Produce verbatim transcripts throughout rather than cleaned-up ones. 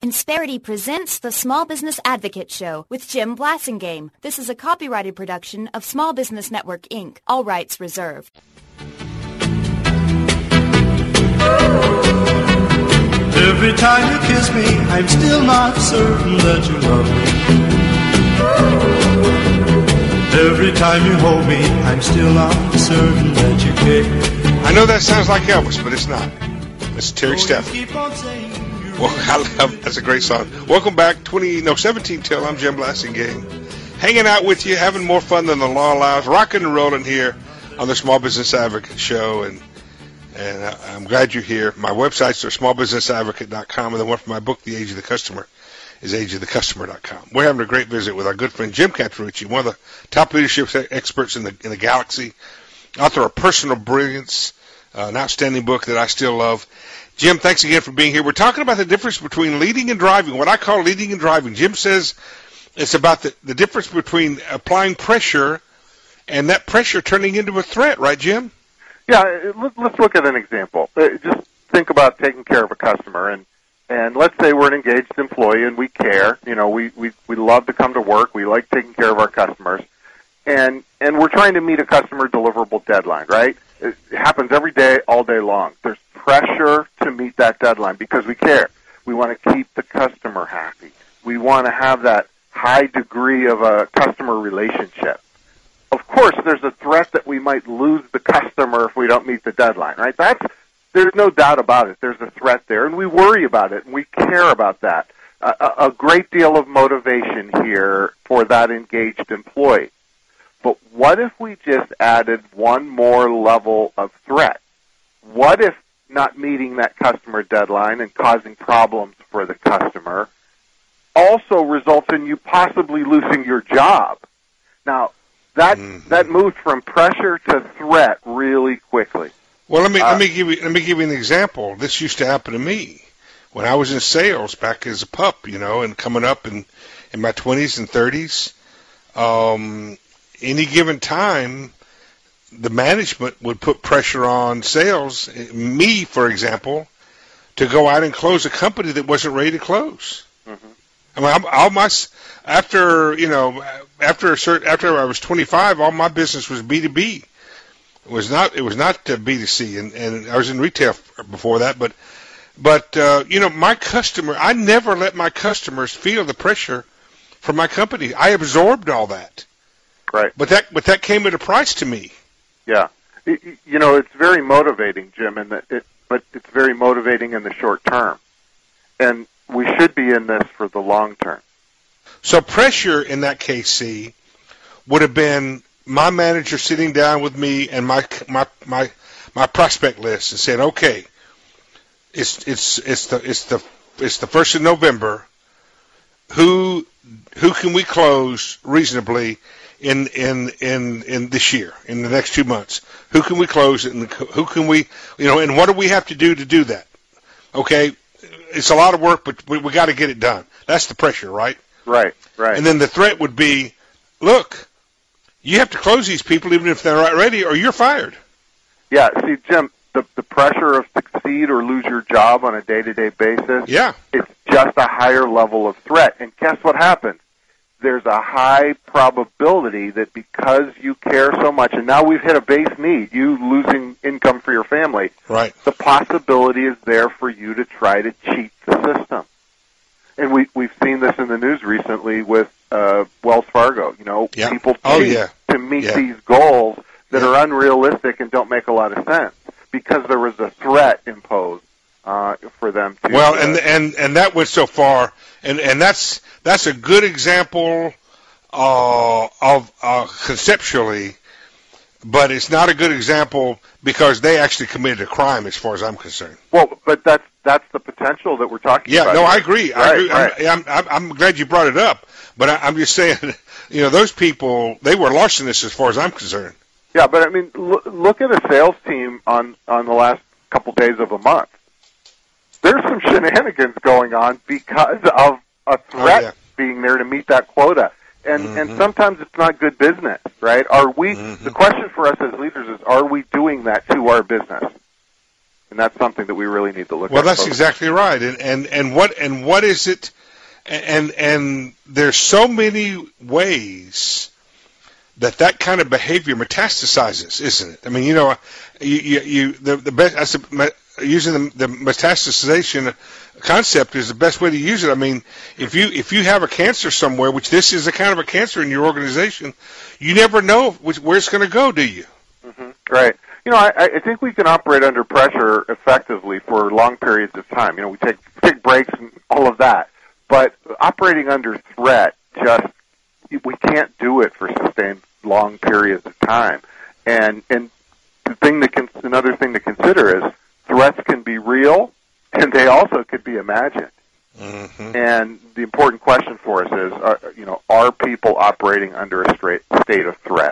Insperity presents the Small Business Advocate Show with Jim Blasingame. This is a copyrighted production of Small Business Network, Incorporated. All rights reserved. Every time you kiss me, I'm still not certain that you love me. Every time you hold me, I'm still not certain that you care. I know that sounds like Elvis, but it's not. It's Terry Stafford. Well, I love, that's a great song. Welcome back, twenty no seventeen till. I'm Jim Blasingame, hanging out with you, having more fun than the law allows, rocking and rolling here on the Small Business Advocate Show, and and I, I'm glad you're here. My websites are small business advocate dot com, and the one for my book, The Age of the Customer, is age of the customer dot com. We're having a great visit with our good friend Jim Cantrucci, one of the top leadership experts in the in the galaxy, author of Personal Brilliance, uh, an outstanding book that I still love. Jim, thanks again for being here. We're talking about the difference between leading and driving, what I call leading and driving. Jim says it's about the, the difference between applying pressure and that pressure turning into a threat, right, Jim? Yeah, let's look at an example. Just think about taking care of a customer, and, and let's say we're an engaged employee and we care. You know, we, we, we love to come to work. We like taking care of our customers, and, and we're trying to meet a customer deliverable deadline, right? It happens every day, all day long. There's pressure to meet that deadline because we care. We want to keep the customer happy. We want to have that high degree of a customer relationship. Of course, there's a threat that we might lose the customer if we don't meet the deadline, right? That's, there's no doubt about it. There's a threat there, and we worry about it, and we care about that. A, a great deal of motivation here for that engaged employee. But what if we just added one more level of threat? What if not meeting that customer deadline and causing problems for the customer also results in you possibly losing your job? Now, that mm-hmm. that moved from pressure to threat really quickly. Well, let me uh, let me give you let me give you an example. This used to happen to me when I was in sales back as a pup, you know, and coming up in in my twenties and thirties. Um, any given time, the management would put pressure on sales, me, for example, to go out and close a company that wasn't ready to close. Mm-hmm. I mean, all my after you know after a certain, after I was twenty-five, all my business was B two B. It was not it was not uh, B two C, and, and I was in retail before that. But but uh, you know, my customer, I never let my customers feel the pressure from my company. I absorbed all that. Right. But that but that came at a price to me. Yeah. It, you know, it's very motivating, Jim, and it, but it's very motivating in the short term. And we should be in this for the long term. So pressure in that case, C, would have been my manager sitting down with me and my my my my prospect list and saying, "Okay, it's it's it's the it's the it's the first of November. Who who can we close reasonably in in in in this year, in the next two months? Who can we close and who can we, you know, and what do we have to do to do that? Okay, it's a lot of work, but we, we got to get it done. That's the pressure, right? Right, right. And then the threat would be, look, you have to close these people even if they're not ready, or you're fired. Yeah, see, Jim, the the pressure of succeed or lose your job on a day-to-day basis, yeah, it's just a higher level of threat. And guess what happens? There's a high probability that because you care so much, and now we've hit a base need, you losing income for your family, right? The possibility is there for you to try to cheat the system. And we, we've seen this in the news recently with uh, Wells Fargo. You know, yeah. people cheat oh, yeah. to meet yeah. these goals that yeah. are unrealistic and don't make a lot of sense because there was a threat imposed uh, for them to. Well, uh, and and and that went so far, and and that's that's a good example uh, of uh, conceptually, but it's not a good example because they actually committed a crime, as far as I'm concerned. Well, but that's that's the potential that we're talking yeah, about. Yeah, no, here. I agree. Right, I agree. right. I'm, I'm I'm glad you brought it up, but I, I'm just saying, you know, those people, they were larcenists as far as I'm concerned. Yeah, but I mean, look, look at a sales team on on the last couple days of a month. There's some shenanigans going on because of a threat oh, yeah. being there to meet that quota. And mm-hmm. and sometimes it's not good business, right? Are we? Mm-hmm. The question for us as leaders is: are we doing that to our business? And that's something that we really need to look well, at. Well, that's closely. exactly right. And, and and what and what is it? And and there's so many ways that that kind of behavior metastasizes, isn't it? I mean, you know, you you, you the the best I said, using the, the metastasization concept is the best way to use it. I mean, if you if you have a cancer somewhere, which this is a kind of a cancer in your organization, you never know which, where it's going to go, do you? Mm-hmm. Right. You know, I, I think we can operate under pressure effectively for long periods of time. You know, we take take breaks and all of that, but operating under threat, just we can't do it for sustained long periods of time. And and the thing that can, another thing to consider is threats can be real, and they also could be imagined. Mm-hmm. And the important question for us is, uh, you know, are people operating under a straight state of threat?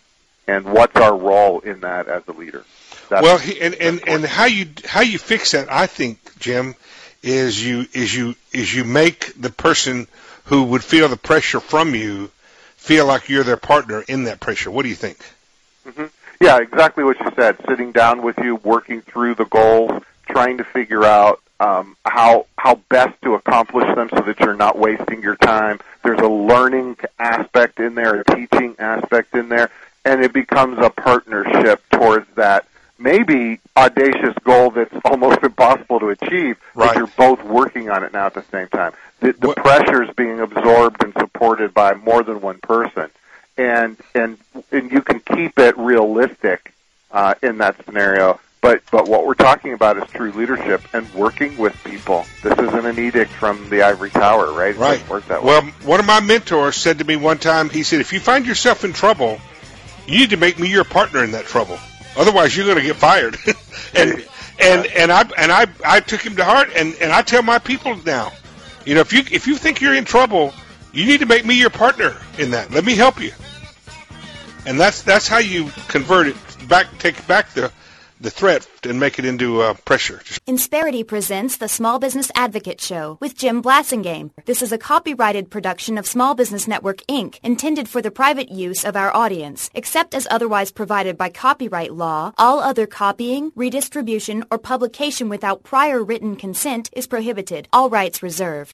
And what's our role in that as a leader? That's well, he, and, and, and how you how you fix that, I think, Jim, is you is you is you make the person who would feel the pressure from you feel like you're their partner in that pressure. What do you think? Mm-hmm. Yeah, exactly what you said. Sitting down with you, working through the goals, trying to figure out um, how how best to accomplish them so that you're not wasting your time. There's a learning aspect in there, a teaching aspect in there, and it becomes a partnership towards that maybe audacious goal that's almost impossible to achieve, right. but you're both working on it now at the same time. The, the pressure is being absorbed and supported by more than one person, and and and you can keep it realistic uh, in that scenario. But but what we're talking about is true leadership and working with people. This isn't an edict from the ivory tower, right? It right. doesn't work that well, way. one of my mentors said to me one time, he said, if you find yourself in trouble, you need to make me your partner in that trouble. Otherwise, you're going to get fired. and and and I and I I took him to heart, and, and I tell my people now, you know, if you if you think you're in trouble, you need to make me your partner in that. Let me help you. And that's that's how you convert it back, take back the the threat and make it into uh, pressure. Insperity presents the Small Business Advocate Show with Jim Blassingame. This is a copyrighted production of Small Business Network, Incorporated, intended for the private use of our audience. Except as otherwise provided by copyright law, all other copying, redistribution, or publication without prior written consent is prohibited. All rights reserved.